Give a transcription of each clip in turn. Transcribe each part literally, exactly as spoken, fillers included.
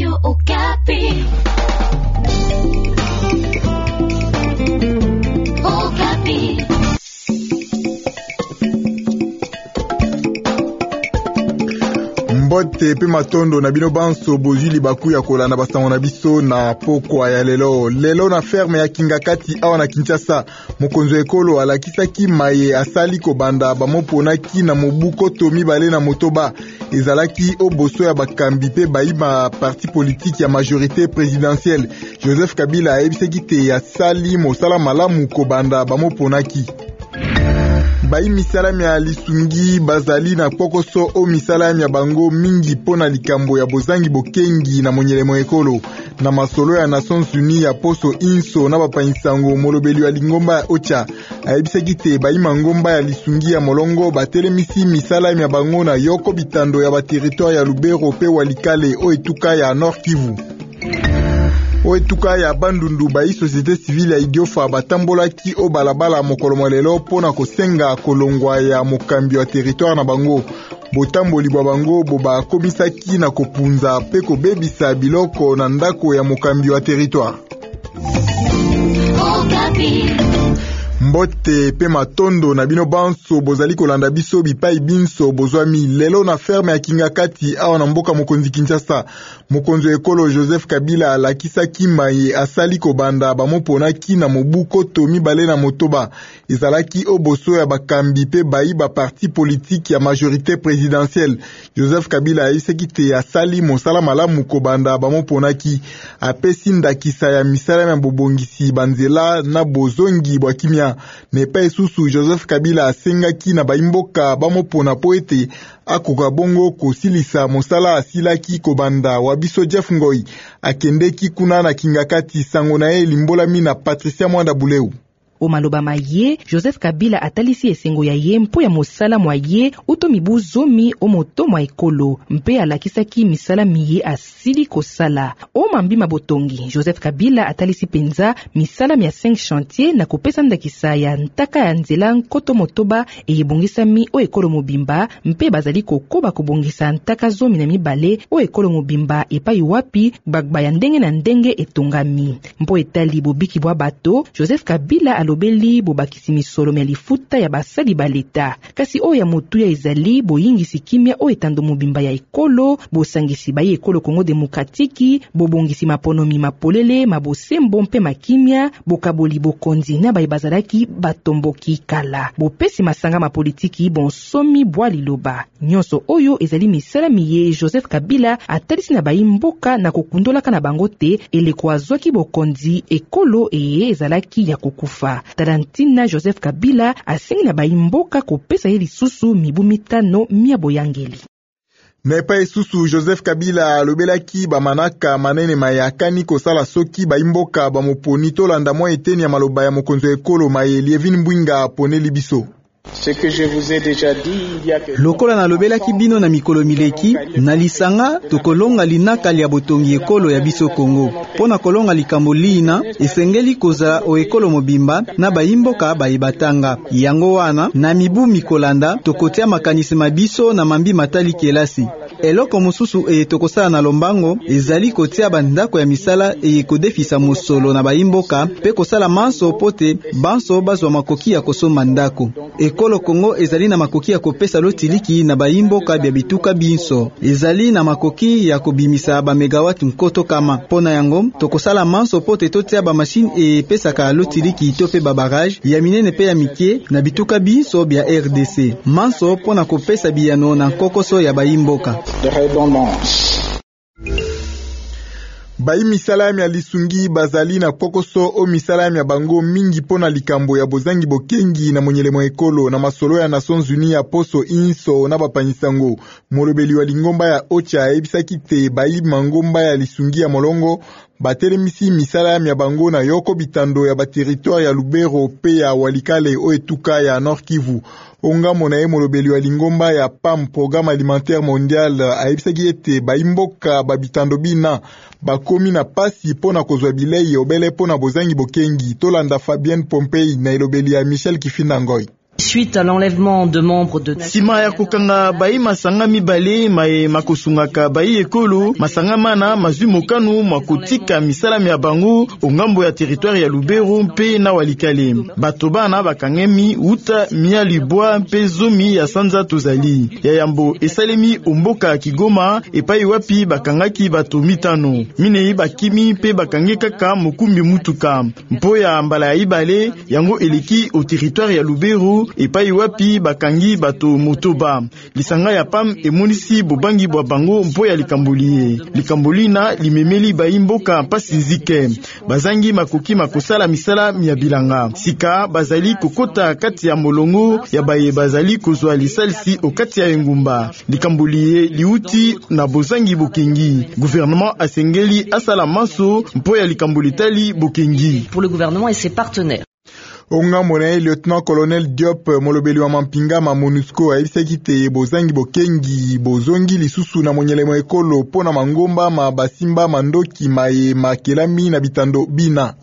Radio Okapi. Okapi. Mbote pe matondo na bino banso bozili baku ya kolanda basango na biso na pokwa ya lelo. Lelo na ferme ya Kingakati awa na Kinshasa, mokonzo ekolo alakisaki maye asali kobanda bamoponaki na mobuko to mibale na motoba. Ezalaki oboso ya bakambi pe baima parti politique ya majorité présidentielle. Joseph Kabila ayebisaki te asali mosala malamu kobanda bamoponaki. Bayi misalami ya lisungi bazali na pokoso o misalami ya bango mingi pona likambo ya bozangi bokengi na monyelemo ekolo. Na masolo ya Nations Unies ya poso inso na bapanyisango molobeli wa lingomba ya Ocha ayebisaki te bayi mangomba ya lisungi ya molongo batelemisi misalami ya bango na yoko bitando ya baterritoire ya Lubero pe Walikale o etuka ya Nord Kivu. O etuka ya Bandundu bayi société civile ya Idiofa batambolaki o balabala mokolo molelo pona kosenga kolongwa ya mokambi wa territoire na bango. Botamboli bwa bango boba komisaki na kopunza pe kobebisa biloko na ndako ya mokambi wa territoire. Mbote pe matondo na bino banso bozali kolanda biso bipai binso bozwami lelo na ferme ya Kingakati awa na mboka mokonzi Kinshasa. Mokonzo ekolo Joseph Kabila alakisaki maye asali kobanda bamoponaki na mobuko to mibale na motoba. Ezalaki oboso ya bakambi pe bayi ba parti politique ya majorité présidentielle. Joseph Kabila ayiseki te asali mosala malamu kobanda bamoponaki. Apesi ndakisa ya misala ya bobongisi banzela na bozongi bwa kimia. Nepa esusu Joseph Kabila asengaki na baimboka bamopona po ete akoka bongo kosilisa mosala asilaki kobanda wabiso Jeff Ngoi akendeki kuna na Kingakati sango na ye limbolami na Patricia Mwanda Buleu. O maloba maye, Joseph Kabila atalisi esengo ya ye mpo ya mosala mwa ye uto mibu zomi o moto mwa ekolo mpe alakisaki misala miye asili kosala. O mambi mabotongi, Joseph Kabila atalisi penza misala mia cinq chantier na kopesa ndakisa ya ntaka ya nzela nkoto motoba eyebongisa mi o ekolo mobimba mpe bazali kokoba kobongisa ntaka zomi na mibale o ekolo mobimba epai wapi bagba ya ndenge na ndenge etongami. Mpo etali bobiki bwa bato, Joseph Kabila alo lobeli bobakisi misolo ya lifuta ya basali baleta. Kasi o ya motu ya ezali boyingisi kimia o etando mobimba ya ekolo, bosangisi bayi ekolo Kongo Demokratiki, bobongisi maponomi mapolele, mabosembo mpe makimia, bokaboli bokonzi na bayi bazalaki batomboki kala. Bopesi masanga mapolitiki bonsomi bwa liloba. Nyonso oyo ezali misala miye Joseph Kabila atalisi na bayi mboka na kokundolaka na bango te eleko azwaki bokonzi ekolo eye ezalaki ya kokufa. Tarantina Joseph Kabila asengi na baimboka kopesa ye lisusu mibu mitano mia boyangeli. Nepa esusu Joseph Kabila alobelaki bamanaka manene mayakani kosala soki baimboka bamoponi tolanda mwa eteni ya maloba ya mokonzo ekolo maye Lievin Mbwinga poneli biso. Ce que je vous ai déjà dit il y a que lokola na lobelaki bino na mikolo mileki na lisanga tokolonga linaka ya botongi ekolo ya biso Kongo. Pona kolonga likambo lina esengeli koza o ekolo mobimba na baimboka bayibatanga. Yango wana na mibu mikolanda tokotia makanisi mabiso na mambi matali kelasi. Eloko mosusu e tokosala na lombango ezali kotia bandako ya misala e kodefisa mosolo na baimboka pe kosala manso pote banso bazwa makoki ya kosomba ndako. Ekolo Kongo ezali na makoki ya kopesa lotiliki na baimboka bya bituka binso. Ezali na makoki ya kobimisa ba megawatt nkoto kama. Pona yango tokosala manso pote totia ba machine e pesaka lotiliki to pe ba barrage ya minene pe ya mikie na bituka binso bya R D C. Manso pona kopesa biyano na kokoso ya baimboka. de redondance. Bayi misalami ya lisungi bazali na kokoso o misalami ya bango mingi pona likambo ya bozangi bokengi na monyelemo ekolo na masolo ya Nations Unies ya poso inso na bapanyisango. Molobeli wa lingomba ya Ocha ebisaki te bayi mangomba ya lisungi ya molongo batelemisi misalami ya bango na yoko bitando ya baterritoire ya Lubero pe ya Walikale o etuka ya Nord Kivu. Onga monaye molobeli wa lingomba ya P A M, Programme Alimentaire Mondial, aebisaki ete baimboka babitando bina bakomi na pasi pona kozwa bilei obele pona bozangi bokengi. Tolanda Fabienne Pompei na elobeli ya Michel Kifinda Ngoi. Suite à l'enlèvement de membres de sima ya kokanga bayi masanga mibale maye makosungaka bayi ekolo masanga mana mazwi mokano makotika misala ya bango ongambo ya territoire ya Lubero mpe na Walikale. Bato bana bakangemi uta mia libwa mpe zomi ya sanza tozali ya yambo esalemi omboka Kigoma epai wapi bakangaki bato mitano minei bakimi mpe bakange kaka mokumbi mutuka mpo ya mbala ya ibale yango eleki au territoire ya Lubero epai wapi bakangi bato motoba. Lisanga ya P A M emonisi bobangi bwa bango mpo ya likamboli likamboli na limemeli baimboka pasi nzike bazangi makoki makosala misala mia bilanga sika bazali kokota kati ya molongo ya baye bazali kozwa lisalisi okati ya engumba likamboli liuti na bozangi bokengi. Gouvernement asengeli asala maso mpo ya likamboli tali bokengi pour le gouvernement et ses partenaires. Onga mona lieutenant colonel Diop molobeli wa mampinga ma MONUSCO aibisaki te bozangi bokengi bozongi lisusu na monyelemo ekolo pona mangomba ma basimba mandoki maye makelami na bitando bina.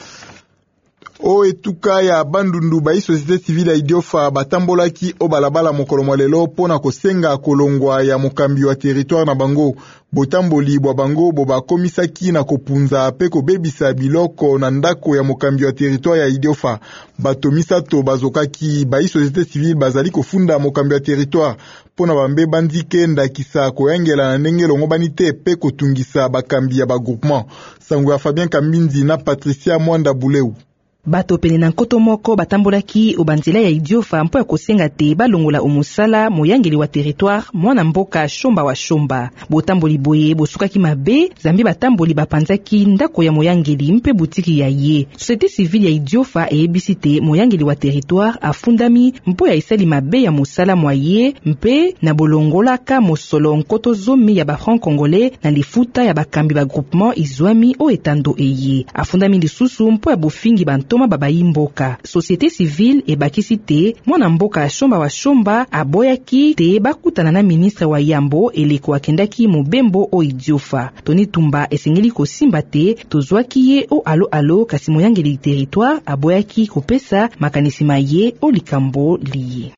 O etuka ya bandundu bayi société civile ya Idiofa batambolaki o balabala mokolo mwalelo pona kosenga kolongwa ya mokambi wa territoire na bango. Botamboli bwa bango boba komisaki na kopunza pe kobebisa biloko na ndako ya mokambi wa territoire ya Idiofa. Bato misato bazokaki bayi société civile bazali kofunda mokambi wa territoire pona bambe bandike ndakisa koyangela na ndenge longo banite pe kotungisa bakambi ya bagroupement. Sango ya Fabien Kambinzi na Patricia Mwanda Buleu. Bato pene na nkoto moko batambolaki obanzela ya Idiofa mpo ya kosenga te balongola omusala moyangeli wa territoire mwana mboka Shomba wa Shomba. Botamboli boye bosukaki mabe zambi batamboli bapanzaki ndako ya moyangeli mpe butiki ya ye. Société civile ya Idiofa eyebisi te moyangeli wa territoire afundami mpo ya isali mabe ya musala moye mpe na bolongolaka mosolo nkoto zomi ya ba franc congolais na lifuta ya bakambi ba groupement izwami o etando eye. Afundami lisusu mpo ya bofingi banto babayi mboka. Société civile ebakisi te mwana mboka Shomba wa Shomba aboyaki te bakutana na ministre wa Yambo eleko akendaki mobembo o Idiofa. Tony Tumba esengeli kosimba te tozwaki ye o alo alo kasi moyangeli territoire aboyaki kopesa makanisi maye o likambo liye.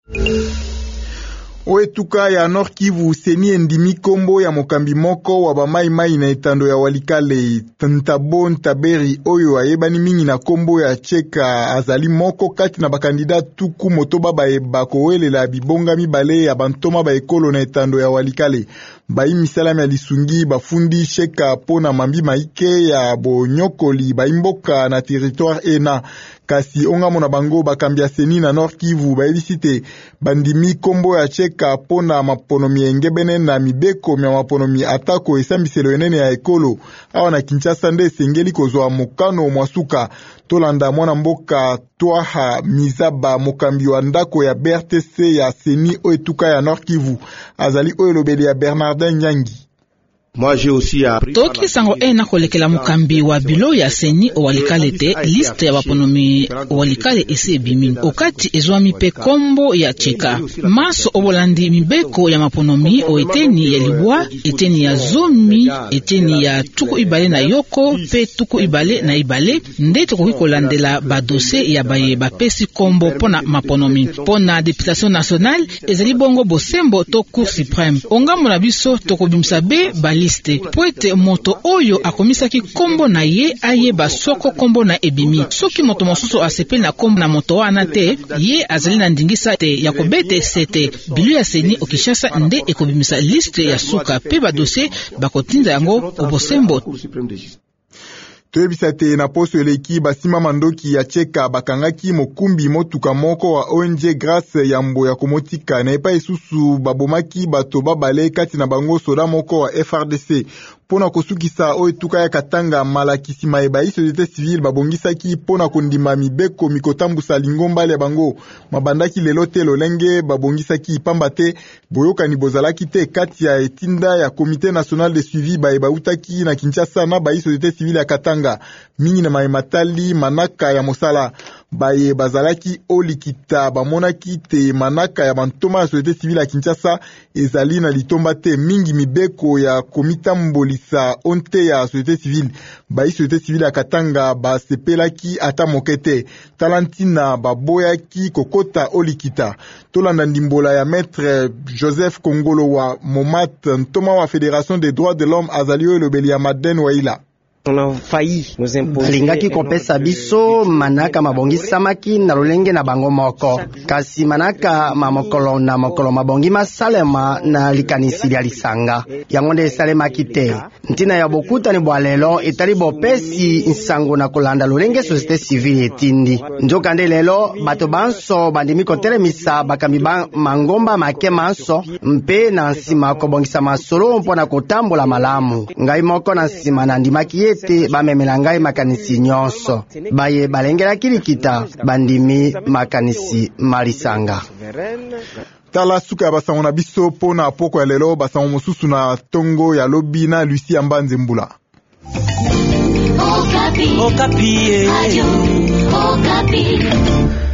Oetuka ya Nord Kivu seni endimi kombo ya mokambi moko wa bamai mai na etando ya Walikale Ntabo Ntaberi oyo ayebani mingi na kombo ya Cheka azali moko kati na bakandida tuku motoba baeba kowelela bibonga mibale ya bantoma ba ekolo na etando ya Walikale. Bayi misalami ya lisungi bafundi Cheka pona mambi maike ya bonyokoli baimboka na territoire ena. Kasi onga mona bango bakambi ya seni na Nord Kivu baebisite bandimi kombo ya Cheka pona maponomi engebene na mibeko mya maponomi atako esambiselo enene ya ekolo awa na Kinshasa nde sengeli kozwa mokano mwasuka. Tolanda mwana mboka Twaha Mizaba mokambi wa ndako ya B R T C ya seni oetuka ya Nord Kivu azali oelobeli ya Bernardin Nyangi. Toki sango ena kolekela mukambi wa bilo ya seni o Walikale te liste ya waponomi o Walikale ese ebimi okati ezwami pe kombo ya Cheka maso obolandi mibeko ya maponomi o eteni ya libwa eteni ya zomi eteni ya tuku ibale na yoko pe tuku ibale na ibale ndete koki kolandela badose ya baye bapesi kombo pona maponomi pona députation nationale ezali bongo bosembo to cour suprême ongambo na biso tokobimisa be bali liste poete moto oyo akomisaki kombo na ye aye basoko kombo na ebimi soki moto mosusu asepeli na kombo na moto wana te ye azali na ndingisa te ya kobete sete bilu ya seni okishasa nde ekobimisa liste ya suka pe badosie bakotinda yango obosembo. Toyebisa te na poso eleki basima mandoki ya Cheka bakangaki mokumbi motuka moko wa O N G Grâce ya mbo ya komotika na epa esusu babomaki bato babale kati na bango soda moko wa F R D C. Pona kosukisa o etuka ya Katanga malakisi maeba yi société civile babongisaki pona kondima mibeko mikotambusa lingomba le bango mabandaki lelo te lolenge babongisaki pamba te boyokani bozalaki te kati ya etinda ya Comité national de suivi baeba utaki na Kinshasa na bayi société civile ya Katanga mingi na maematali manaka ya mosala baye bazalaki olikita bamonaki te manaka ya bantoma ya société civile ya Kinshasa ezali na litomba te mingi mibeko ya komita mbolisa onte ya société civile Ba société civile ya Katanga basepelaki ata mokete talantina baboyaki kokota olikita tolanda ndimbola ya maître Joseph Kongolo wa Momat ntoma wa Fédération des droits de l'homme azalio elobeli ya Madeleine Waila. Balingaki kopesa biso manaka mabongisamaki na lolenge na bango moko kasi manaka mamokolo na mokolo mabongi masalema na likanisi lya lisanga yango nde esalemaki te ntina ya bokutani bwa lelo etali bopesi nsango na kolanda lolenge société civile etindi nzoka nde lelo bato banso bandimi kotelemisa bakambi ba mangomba make manso mpe na nsima kobongisa masolo mpona kotambola malamu ngai moko na nsima na ndimaki ete bamemela ngai makanisi nyonso baye balengelaki likita bandimi makanisi malisanga. Tala suka ya basango na biso po na poko ya lelo basango mosusu na tongo ya lobi na Lucie Ambanze Mbula. Okapi. Okapi. Radio Okapi.